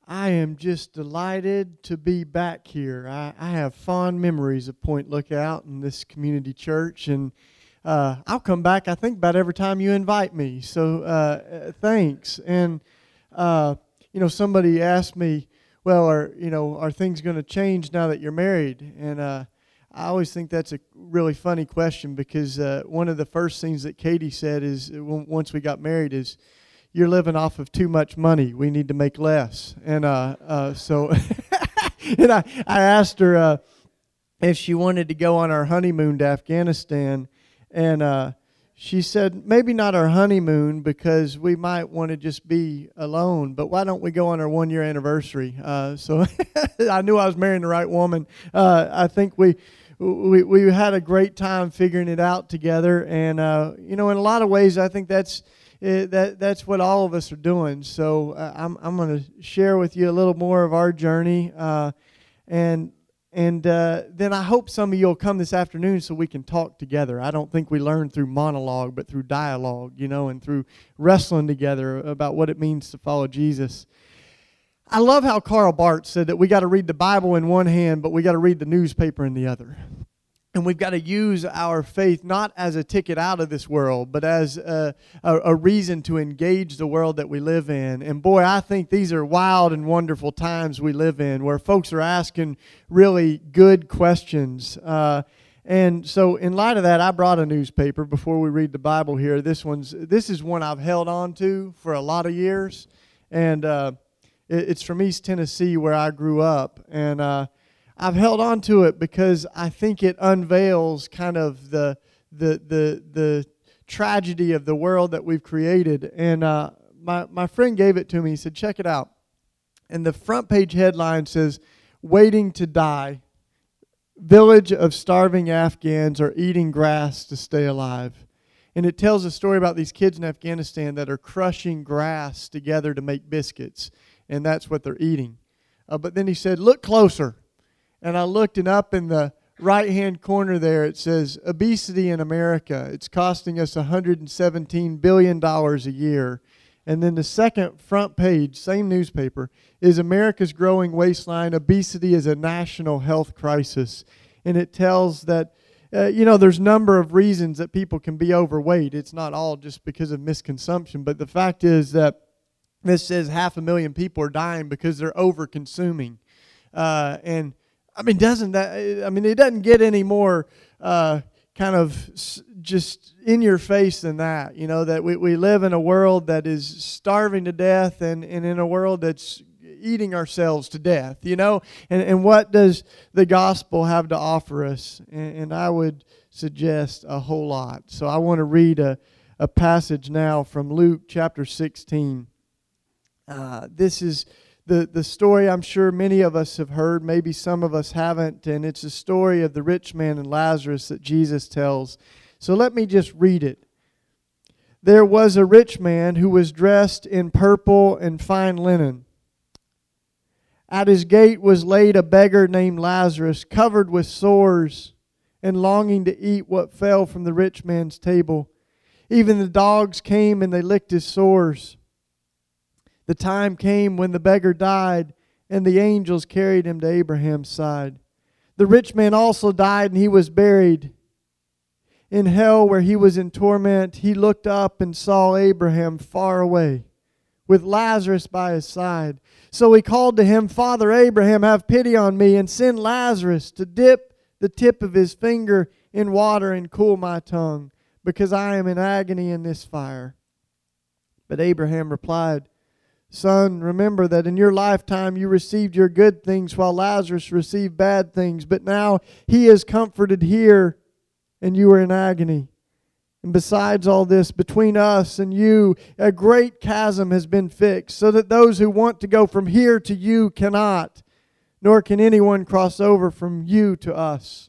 I am just delighted to be back here. I have fond memories of Point Lookout and this community church, and I'll come back, I think, about every time you invite me. So thanks. And, somebody asked me, well, are things going to change now that you're married? And I always think that's a really funny question because one of the first things that Katie said is, once we got married, is, you're living off of too much money. We need to make less. And so and I asked her if she wanted to go on our honeymoon to Afghanistan. And she said, maybe not our honeymoon because we might want to just be alone. But why don't we go on our 1-year anniversary? So I knew I was marrying the right woman. I think we had a great time figuring it out together. And, in a lot of ways, I think that's what all of us are doing. So I'm going to share with you a little more of our journey, and then I hope some of you will come this afternoon so we can talk together. I don't think we learn through monologue, but through dialogue, and through wrestling together about what it means to follow Jesus. I love how Karl Barth said that we got to read the Bible in one hand, but we got to read the newspaper in the other. And we've got to use our faith not as a ticket out of this world, but as a reason to engage the world that we live in. And boy, I think these are wild and wonderful times we live in where folks are asking really good questions. And so in light of that, I brought a newspaper before we read the Bible here. This is one I've held on to for a lot of years. And it's from East Tennessee where I grew up. And I've held on to it because I think it unveils kind of the tragedy of the world that we've created. And my friend gave it to me. He said, check it out. And the front page headline says, "Waiting to Die. Village of starving Afghans are eating grass to stay alive." And it tells a story about these kids in Afghanistan that are crushing grass together to make biscuits. And that's what they're eating. But then he said, look closer. And I looked, and up in the right-hand corner there, it says, obesity in America. It's costing us $117 billion a year. And then the second front page, same newspaper, is America's growing waistline. Obesity is a national health crisis. And it tells that, there's a number of reasons that people can be overweight. It's not all just because of misconsumption. But the fact is that this says 500,000 people are dying because they're over-consuming. It doesn't get any more kind of just in your face than that. That we live in a world that is starving to death and in a world that's eating ourselves to death, And what does the gospel have to offer us? And I would suggest a whole lot. So I want to read a passage now from Luke chapter 16. This is the story I'm sure many of us have heard, maybe some of us haven't, and it's a story of the rich man and Lazarus that Jesus tells. So let me just read it. There was a rich man who was dressed in purple and fine linen. At his gate was laid a beggar named Lazarus, covered with sores and longing to eat what fell from the rich man's table. Even the dogs came and they licked his sores. The time came when the beggar died, and the angels carried him to Abraham's side. The rich man also died, and he was buried. In hell, where he was in torment, he looked up and saw Abraham far away, with Lazarus by his side. So he called to him, Father Abraham, have pity on me, and send Lazarus to dip the tip of his finger in water and cool my tongue, because I am in agony in this fire. But Abraham replied, Son, remember that in your lifetime you received your good things while Lazarus received bad things. But now he is comforted here and you are in agony. And besides all this, between us and you, a great chasm has been fixed, so that those who want to go from here to you cannot, nor can anyone cross over from you to us.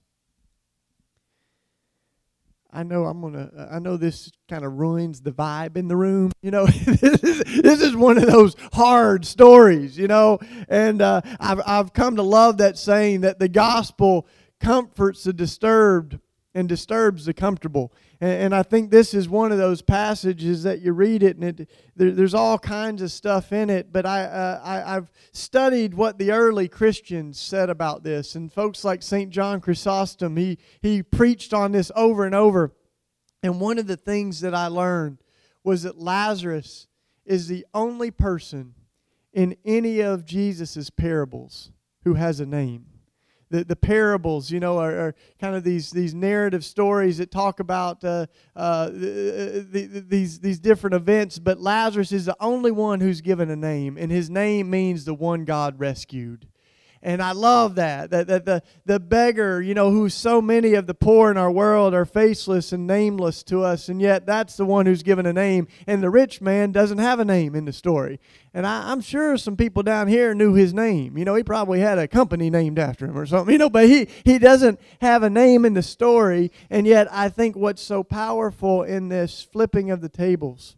I know this kind of ruins the vibe in the room. This is one of those hard stories, And I've come to love that saying that the gospel comforts the disturbed and disturbs the comfortable. And I think this is one of those passages that you read it, and there's all kinds of stuff in it. But I've studied what the early Christians said about this. And folks like St. John Chrysostom, he preached on this over and over. And one of the things that I learned was that Lazarus is the only person in any of Jesus' parables who has a name. The parables, are kind of these narrative stories that talk about these different events. But Lazarus is the only one who's given a name, and his name means the one God rescued. And I love that the beggar, who so many of the poor in our world are faceless and nameless to us, and yet that's the one who's given a name. And the rich man doesn't have a name in the story. And I'm sure some people down here knew his name. He probably had a company named after him or something, but he doesn't have a name in the story. And yet I think what's so powerful in this flipping of the tables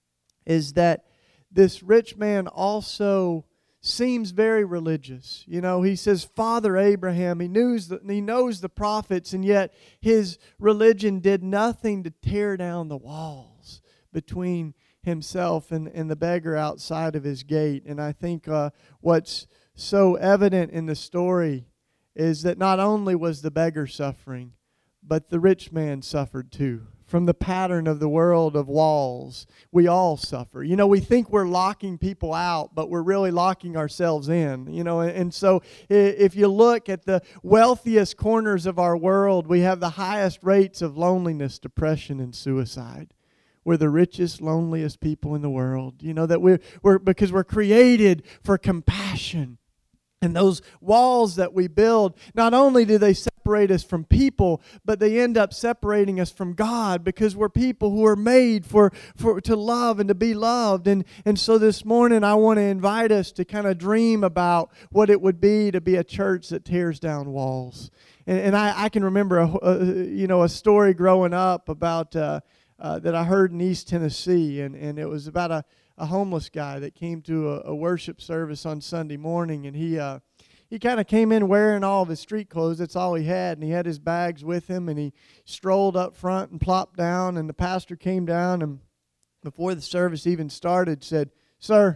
is that this rich man also seems very religious. He says, Father Abraham, he knows the prophets, and yet his religion did nothing to tear down the walls between himself and the beggar outside of his gate. And I think what's so evident in the story is that not only was the beggar suffering, but the rich man suffered too. From the pattern of the world of walls, we all suffer. We think we're locking people out, but we're really locking ourselves in. And so if you look at the wealthiest corners of our world, we have the highest rates of loneliness, depression, and suicide. We're the richest, loneliest people in the world. That we're because we're created for compassion. And those walls that we build, not only do they separate us from people, but they end up separating us from God, because we're people who are made to love and to be loved. And so this morning I want to invite us to kind of dream about what it would be to be a church that tears down walls. And I can remember a story growing up about that I heard in East Tennessee, and it was about a homeless guy that came to a worship service on Sunday morning, and he kind of came in wearing all of his street clothes. That's all he had, and he had his bags with him, and he strolled up front and plopped down, and the pastor came down, and before the service even started said, "Sir,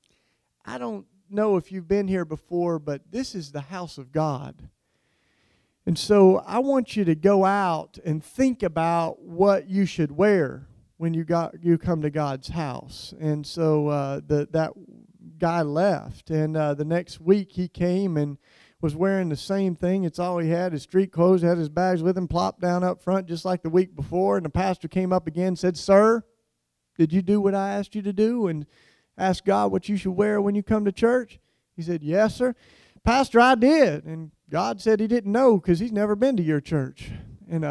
I don't know if you've been here before, but this is the house of God. And so I want you to go out and think about what you should wear when you come to God's house." And so that guy left, and the next week he came and was wearing the same thing. It's all he had, his street clothes, had his bags with him, plopped down up front just like the week before. And the pastor came up again and said, "Sir, did you do what I asked you to do and ask God what you should wear when you come to church?" He said, "Yes, sir." "Pastor, I did." And God said he didn't know because he's never been to your church. And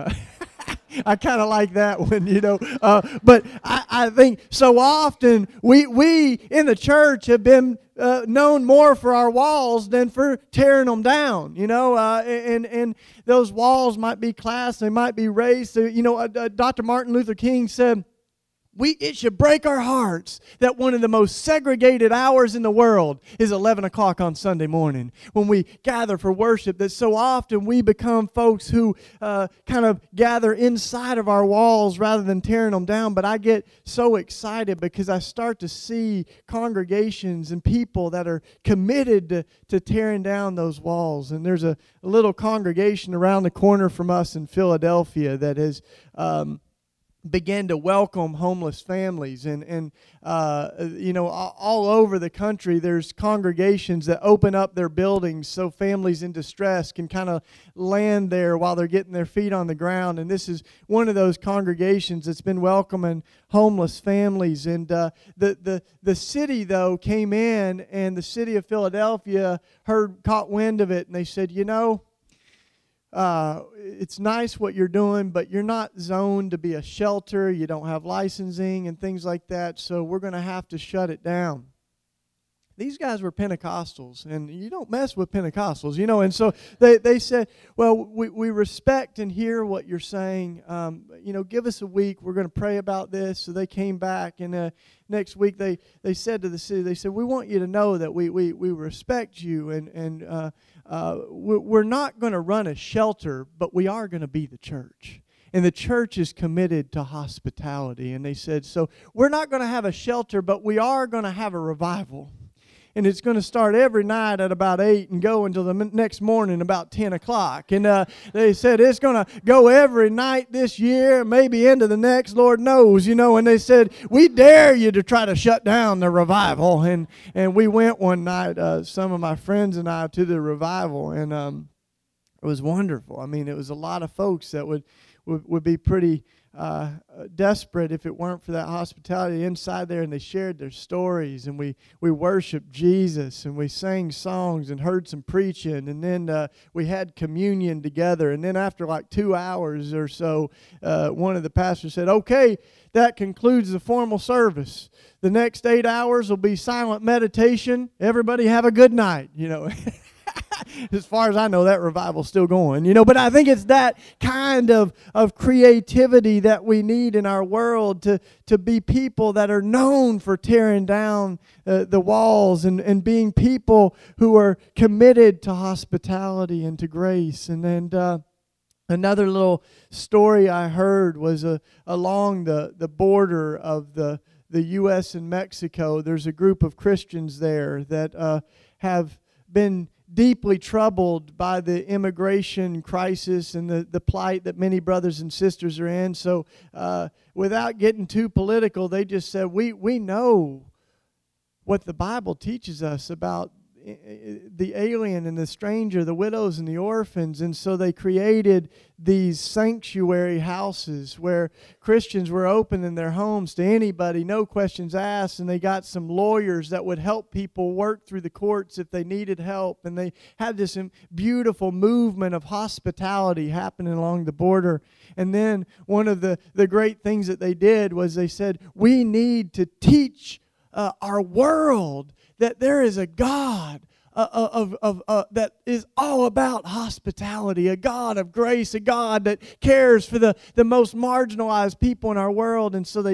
I kind of like that one, but I think so often we in the church have been known more for our walls than for tearing them down, and those walls might be class, they might be race. Dr. Martin Luther King said, it should break our hearts that one of the most segregated hours in the world is 11 o'clock on Sunday morning when we gather for worship, that so often we become folks who kind of gather inside of our walls rather than tearing them down. But I get so excited because I start to see congregations and people that are committed to tearing down those walls. And there's a little congregation around the corner from us in Philadelphia that has began to welcome homeless families, and all over the country there's congregations that open up their buildings so families in distress can kind of land there while they're getting their feet on the ground. And this is one of those congregations that's been welcoming homeless families. And the city though came in, and the city of Philadelphia caught wind of it, and they said, it's nice what you're doing, but you're not zoned to be a shelter. You don't have licensing and things like that, so we're going to have to shut it down. These guys were Pentecostals, and you don't mess with Pentecostals, and so they said, well, we respect and hear what you're saying. Give us a week. We're going to pray about this. So they came back, and next week they said to the city, they said, we want you to know that we respect you, and we're not going to run a shelter, but we are going to be the church. And the church is committed to hospitality. And they said, so we're not going to have a shelter, but we are going to have a revival. And it's going to start every night at about 8 and go until the next morning about 10 o'clock. And they said it's going to go every night this year, maybe into the next, Lord knows, And they said, we dare you to try to shut down the revival. And we went one night, some of my friends and I, to the revival. And it was wonderful. I mean, it was a lot of folks that would be pretty desperate if it weren't for that hospitality inside there, and they shared their stories, and we worshiped Jesus, and we sang songs and heard some preaching, and then we had communion together. And then after like 2 hours or so, one of the pastors said, okay, that concludes the formal service. The next 8 hours will be silent meditation. Everybody have a good night, As far as I know, that revival's still going, But I think it's that kind of creativity that we need in our world to be people that are known for tearing down the walls and being people who are committed to hospitality and to grace. And then another little story I heard was along the border of the U.S. and Mexico. There's a group of Christians there that have been deeply troubled by the immigration crisis and the plight that many brothers and sisters are in. So without getting too political, they just said, we know what the Bible teaches us about the alien and the stranger, the widows and the orphans. And so they created these sanctuary houses where Christians were opening their homes to anybody, no questions asked. And they got some lawyers that would help people work through the courts if they needed help. And they had this beautiful movement of hospitality happening along the border. And then one of the great things that they did was they said, we need to teach our world that there is a God that is all about hospitality, a God of grace, a God that cares for the most marginalized people in our world. And so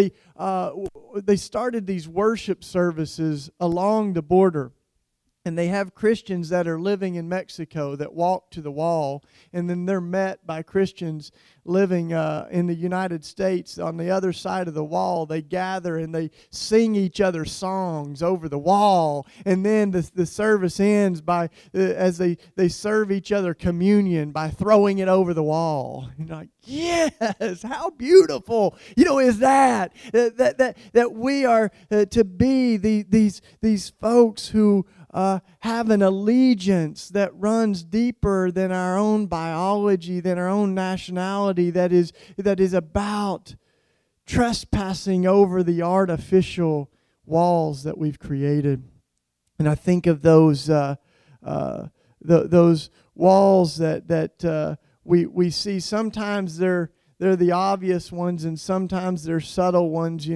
they started these worship services along the border. And they have Christians that are living in Mexico that walk to the wall, and then they're met by Christians living in the United States on the other side of the wall. They gather and they sing each other songs over the wall, and then the service ends by as they serve each other communion by throwing it over the wall. And you're like, yes, how beautiful! Is that we are to be these folks who have an allegiance that runs deeper than our own biology, than our own nationality, that is about trespassing over the artificial walls that we've created. And I think of those walls that we see. Sometimes they're the obvious ones, and sometimes they're subtle ones,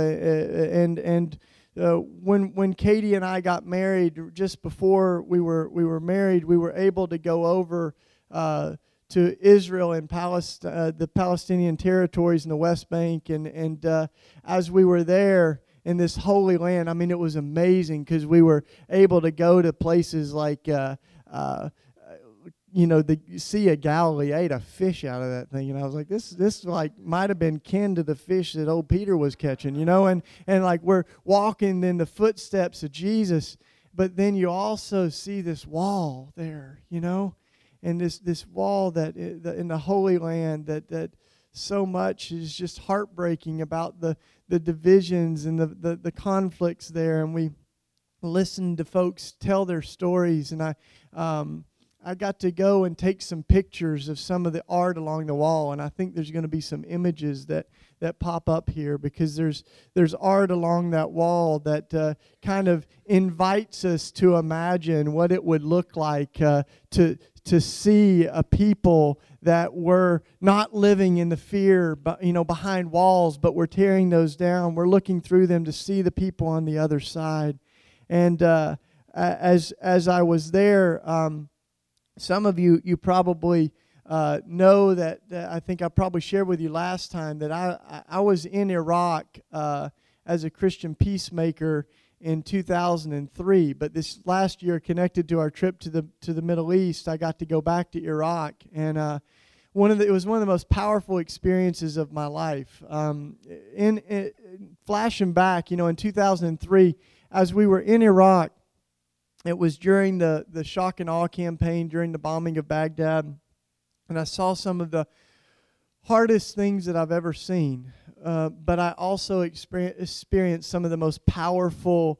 when Katie and I got married, just before we were married, we were able to go over to Israel and the Palestinian territories in the West Bank, and as we were there in this holy land, I mean, it was amazing because we were able to go to places like the Sea of Galilee. I ate a fish out of that thing, and I was like, this like might have been kin to the fish that old Peter was catching, and like we're walking in the footsteps of Jesus, but then you also see this wall there, and this wall that in the Holy Land that so much is just heartbreaking about the divisions and the conflicts there, and we listened to folks tell their stories, and I got to go and take some pictures of some of the art along the wall, and I think there's going to be some images that pop up here, because there's art along that wall that kind of invites us to imagine what it would look like to see a people that were not living in the fear, behind walls, but we're tearing those down. We're looking through them to see the people on the other side. And as I was there, some of you probably know that I think I probably shared with you last time that I was in Iraq as a Christian peacemaker in 2003. But this last year, connected to our trip to the Middle East, I got to go back to Iraq. And it was one of the most powerful experiences of my life. Flashing back, in 2003, as we were in Iraq, it was during the shock and awe campaign, during the bombing of Baghdad, and I saw some of the hardest things that I've ever seen. But I also experienced some of the most powerful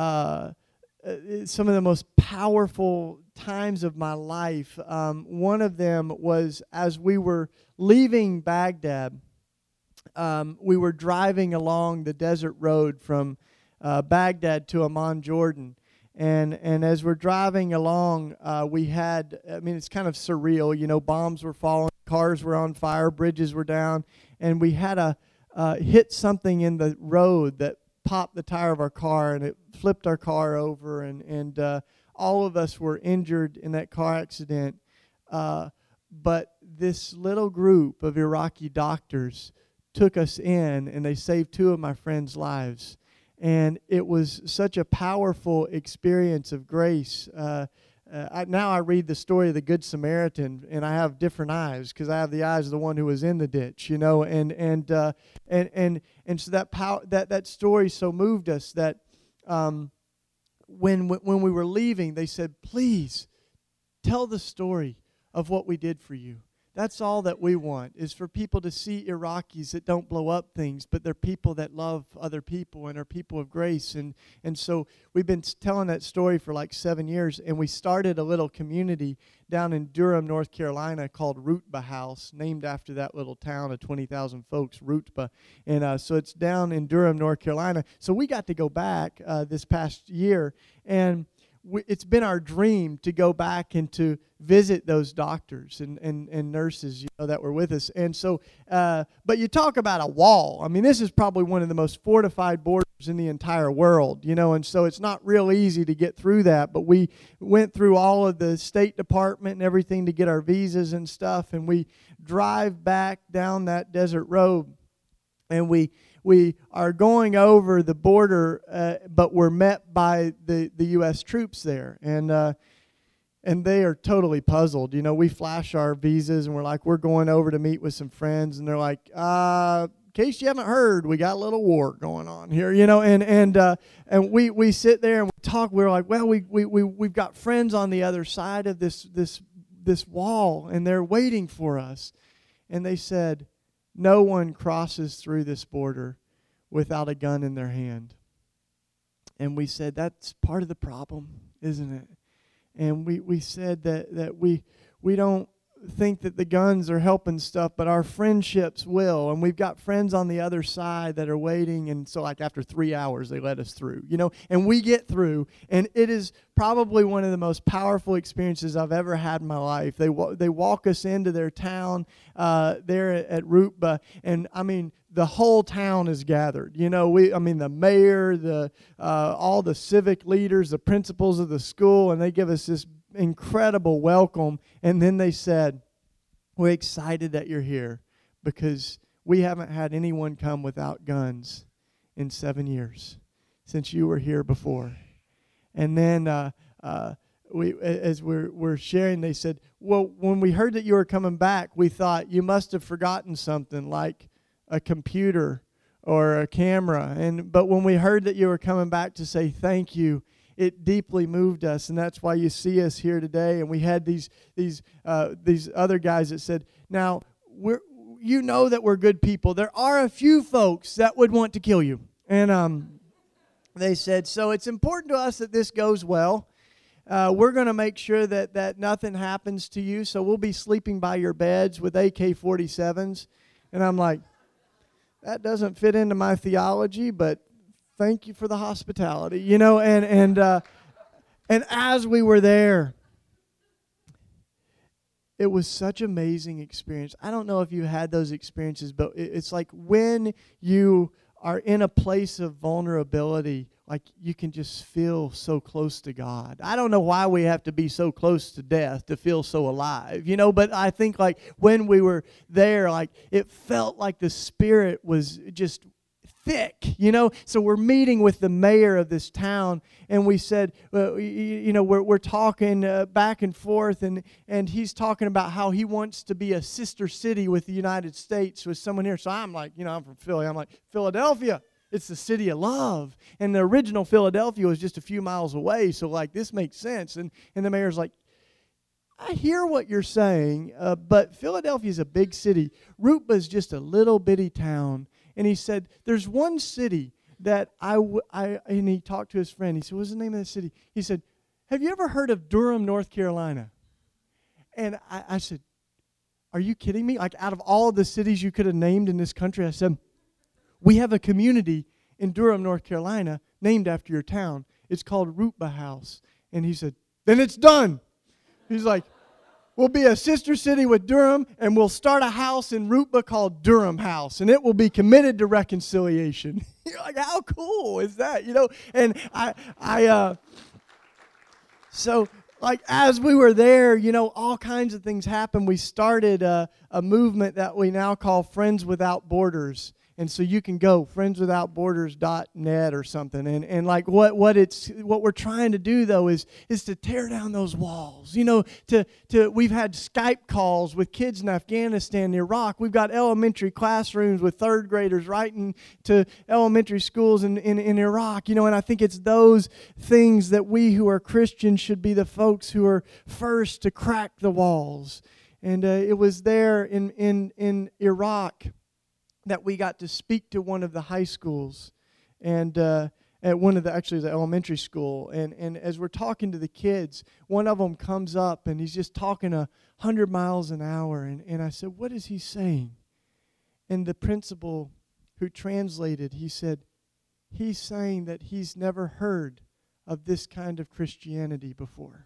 times of my life. One of them was as we were leaving Baghdad. We were driving along the desert road from Baghdad to Amman, Jordan. And as we're driving along, it's kind of surreal. Bombs were falling, cars were on fire, bridges were down. And we had hit something in the road that popped the tire of our car, and it flipped our car over. And all of us were injured in that car accident. But this little group of Iraqi doctors took us in, and they saved 2 of my friends' lives. And it was such a powerful experience of grace. Now I read the story of the Good Samaritan, and I have different eyes because I have the eyes of the one who was in the ditch, and so that story so moved us that when we were leaving, they said, "Please tell the story of what we did for you." That's all that we want, is for people to see Iraqis that don't blow up things, but they're people that love other people and are people of grace. And so we've been telling that story for like 7 years, and we started a little community down in Durham, North Carolina called Rutbah House, named after that little town of 20,000 folks, Rutbah. And so it's down in Durham, North Carolina. So we got to go back this past year, and it's been our dream to go back and to visit those doctors and nurses, that were with us. And so, but you talk about a wall. I mean, this is probably one of the most fortified borders in the entire world, and so it's not real easy to get through that. But we went through all of the State Department and everything to get our visas and stuff, and we drive back down that desert road, and we are going over the border, but we're met by the U.S. troops there, and they are totally puzzled. We flash our visas, and we're like, we're going over to meet with some friends, and they're like, in case you haven't heard, we got a little war going on here, and we sit there and we talk. We're like, well, we've got friends on the other side of this wall, and they're waiting for us, and they said, no one crosses through this border without a gun in their hand. And we said, that's part of the problem, isn't it? And we said that we don't think that the guns are helping stuff, but our friendships will. And we've got friends on the other side that are waiting. And so like after 3 hours, they let us through, and we get through. And it is probably one of the most powerful experiences I've ever had in my life. They walk us into their town there at Rutbah. And I mean, the whole town is gathered. The mayor, all the civic leaders, the principals of the school, and they give us this incredible welcome. And then they said, we're excited that you're here because we haven't had anyone come without guns in 7 years since you were here before. And then as we're sharing, they said, well, when we heard that you were coming back, we thought you must have forgotten something like a computer or a camera. But when we heard that you were coming back to say thank you, it deeply moved us, and that's why you see us here today. And we had these other guys that said, now, that we're good people. There are a few folks that would want to kill you. And they said, so it's important to us that this goes well. We're going to make sure that nothing happens to you, so we'll be sleeping by your beds with AK-47s. And I'm like, that doesn't fit into my theology, but thank you for the hospitality, and as we were there, it was such an amazing experience. I don't know if you had those experiences, but it's like when you are in a place of vulnerability, like you can just feel so close to God. I don't know why we have to be so close to death to feel so alive, but I think like when we were there, like it felt like the Spirit was just thick, you know. So we're meeting with the mayor of this town, and we said, we're talking back and forth, and he's talking about how he wants to be a sister city with the United States with someone here. So I'm like, I'm from Philly. I'm like, Philadelphia. It's the city of love. And the original Philadelphia was just a few miles away. So, like, this makes sense. And the mayor's like, I hear what you're saying, but Philadelphia is a big city. Rutba is just a little bitty town. And he said, there's one city that and he talked to his friend. He said, what's the name of the city? He said, have you ever heard of Durham, North Carolina? And I said, are you kidding me? Like, out of all of the cities you could have named in this country, I said, we have a community in Durham, North Carolina, named after your town. It's called Rutba House. And he said, then it's done. He's like, we'll be a sister city with Durham, and we'll start a house in Rutba called Durham House, and it will be committed to reconciliation. You're like, how cool is that? And so, like, as we were there, all kinds of things happened. We started a movement that we now call Friends Without Borders. And so you can go friendswithoutborders.net or something. And like what we're trying to do though is to tear down those walls. We've had Skype calls with kids in Afghanistan and Iraq. We've got elementary classrooms with third graders writing to elementary schools in Iraq. And I think it's those things that we who are Christians should be the folks who are first to crack the walls. And it was there in Iraq that we got to speak to one of the high schools and at one of the elementary school. And as we're talking to the kids, one of them comes up and he's just talking 100 miles an hour. And I said, what is he saying? And the principal who translated, he said, he's saying that he's never heard of this kind of Christianity before.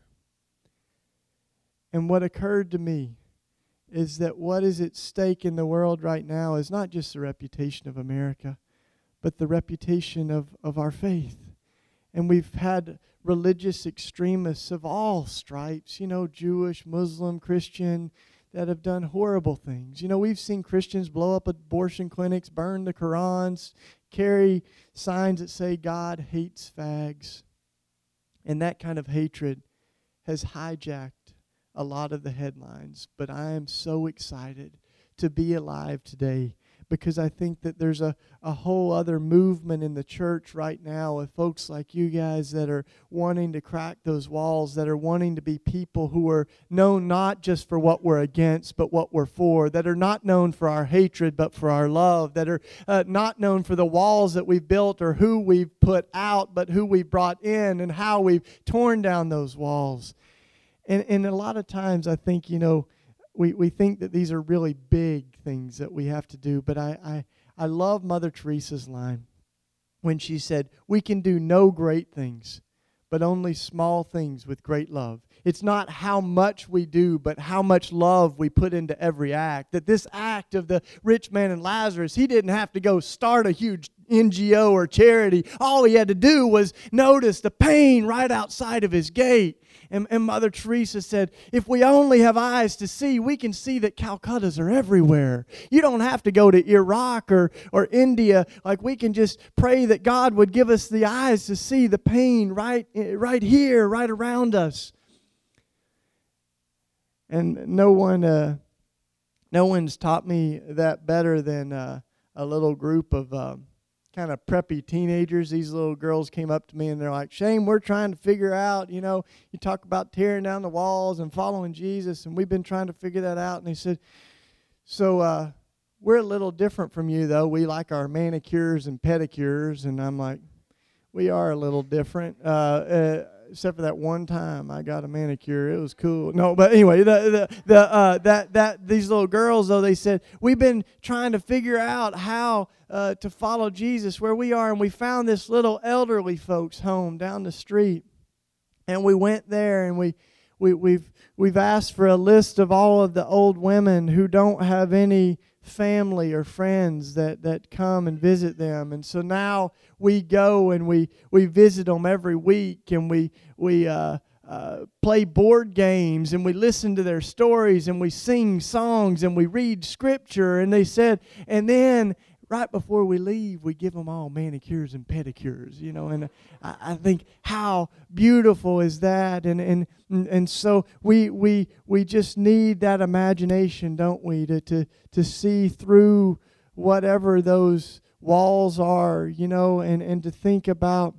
And what occurred to me is that what is at stake in the world right now is not just the reputation of America, but the reputation of our faith. And we've had religious extremists of all stripes, Jewish, Muslim, Christian, that have done horrible things. We've seen Christians blow up abortion clinics, burn the Qurans, carry signs that say God hates fags. And that kind of hatred has hijacked a lot of the headlines, but I am so excited to be alive today because I think that there's a whole other movement in the church right now of folks like you guys that are wanting to crack those walls, that are wanting to be people who are known not just for what we're against, but what we're for, that are not known for our hatred, but for our love, that are not known for the walls that we've built or who we've put out, but who we've brought in and how we've torn down those walls. And a lot of times I think, we think that these are really big things that we have to do. But I love Mother Teresa's line when she said, we can do no great things, but only small things with great love. It's not how much we do, but how much love we put into every act. That this act of the rich man and Lazarus, he didn't have to go start a huge NGO or charity. All he had to do was notice the pain right outside of his gate. And Mother Teresa said, if we only have eyes to see, we can see that Calcuttas are everywhere. You don't have to go to Iraq or India. Like, we can just pray that God would give us the eyes to see the pain right here, right around us. And no one's taught me that better than a little group of kind of preppy teenagers. These little girls came up to me and they're like, Shane, we're trying to figure out, you talk about tearing down the walls and following Jesus, and we've been trying to figure that out. And they said, so we're a little different from you, though. We like our manicures and pedicures. And I'm like, we are a little different, except for that one time I got a manicure. It was cool. No, but anyway, these little girls, though, they said, we've been trying to figure out how to follow Jesus where we are, and we found this little elderly folks home down the street, and we went there, and we've asked for a list of all of the old women who don't have any family or friends that come and visit them. And so now we go and we visit them every week, and we play board games, and we listen to their stories, and we sing songs, and we read scripture. And they said, and then right before we leave, we give them all manicures and pedicures, and I think how beautiful is that, and so we just need that imagination, don't we, to see through whatever those walls are, and to think about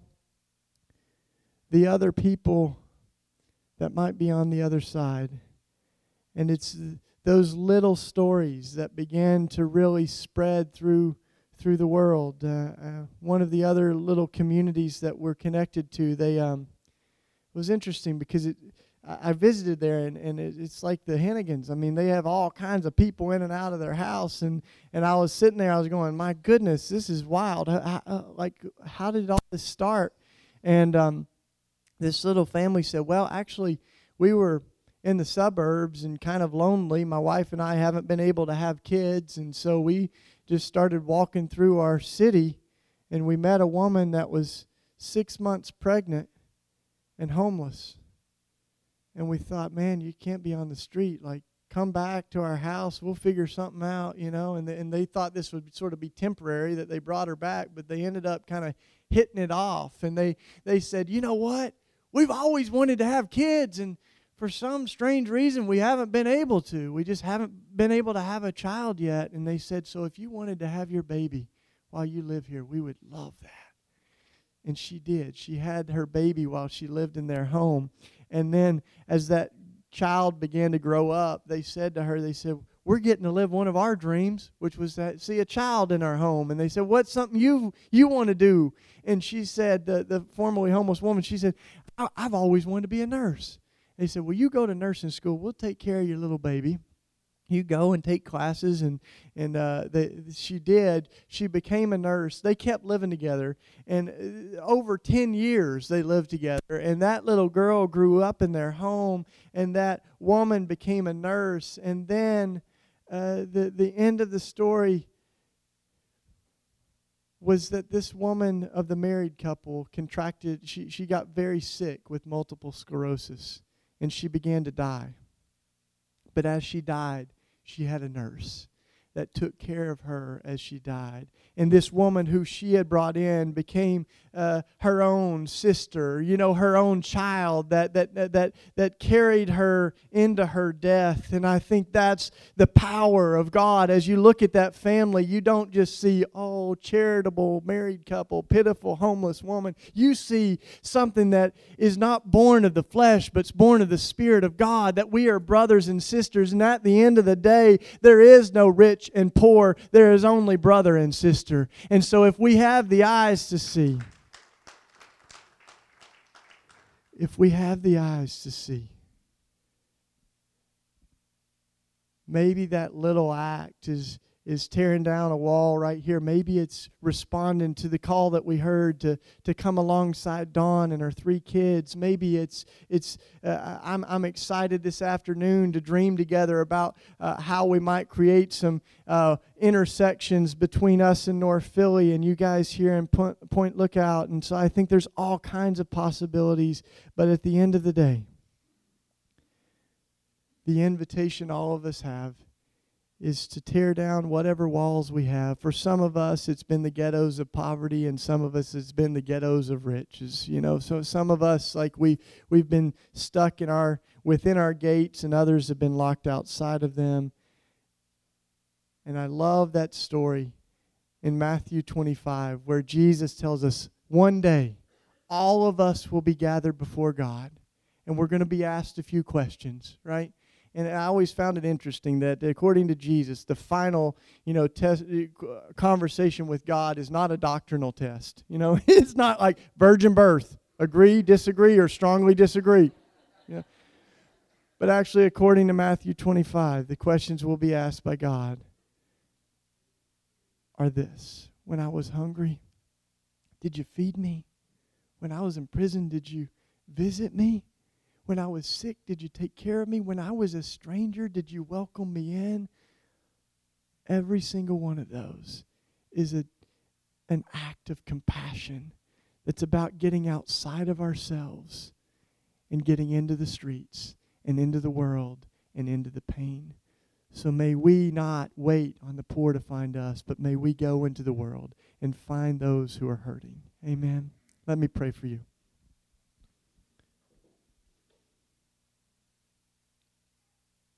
the other people that might be on the other side. And it's those little stories that began to really spread through the world. One of the other little communities that we're connected to, they it was interesting because I visited there, and it's like the Hennigans. I mean, they have all kinds of people in and out of their house, and I was sitting there, I was going, my goodness, this is wild. How did all this start? And this little family said, well, actually, we were in the suburbs and kind of lonely. My wife and I haven't been able to have kids, and so we just started walking through our city, and we met a woman that was 6 months pregnant and homeless. And we thought, man, you can't be on the street. Like, come back to our house. We'll figure something out, And they thought this would sort of be temporary, that they brought her back, but they ended up kind of hitting it off. And they said, you know what? We've always wanted to have kids, and for some strange reason, we haven't been able to. We just haven't been able to have a child yet. And they said, so if you wanted to have your baby while you live here, we would love that. And she did. She had her baby while she lived in their home. And then as that child began to grow up, they said to her, we're getting to live one of our dreams, which was to see a child in our home. And they said, what's something you want to do? And she said, the formerly homeless woman, she said, I've always wanted to be a nurse. They said, well, you go to nursing school. We'll take care of your little baby. You go and take classes, and she did. She became a nurse. They kept living together, and over 10 years they lived together. And that little girl grew up in their home, and that woman became a nurse. And then the end of the story was that this woman of the married couple contracted, she got very sick with multiple sclerosis, and she began to die. But as she died, she had a nurse that took care of her as she died. And this woman who she had brought in became her own sister, her own child that carried her into her death. And I think that's the power of God. As you look at that family, you don't just see, charitable married couple, pitiful homeless woman. You see something that is not born of the flesh, but's born of the Spirit of God, that we are brothers and sisters. And at the end of the day, there is no rich and poor. There is only brother and sister. And so if we have the eyes to see, maybe that little act is tearing down a wall right here. Maybe it's responding to the call that we heard to come alongside Dawn and her 3 kids. Maybe I'm excited this afternoon to dream together about how we might create some intersections between us and North Philly and you guys here in Point Lookout. And so I think there's all kinds of possibilities. But at the end of the day, the invitation all of us have is to tear down whatever walls we have. For some of us, it's been the ghettos of poverty, and some of us, it's been the ghettos of riches. So some of us, like we've been stuck within our gates, and others have been locked outside of them. And I love that story in Matthew 25, where Jesus tells us one day all of us will be gathered before God, and we're going to be asked a few questions, right? And I always found it interesting that according to Jesus, the final, conversation with God is not a doctrinal test. It's not like virgin birth, agree, disagree, or strongly disagree. But actually, according to Matthew 25, the questions will be asked by God are this: when I was hungry, did you feed me? When I was in prison, did you visit me? When I was sick, did you take care of me? When I was a stranger, did you welcome me in? Every single one of those is an act of compassion that's about getting outside of ourselves and getting into the streets and into the world and into the pain So may we not wait on the poor to find us, but may we go into the world and find those who are hurting. Amen. Let me pray for you.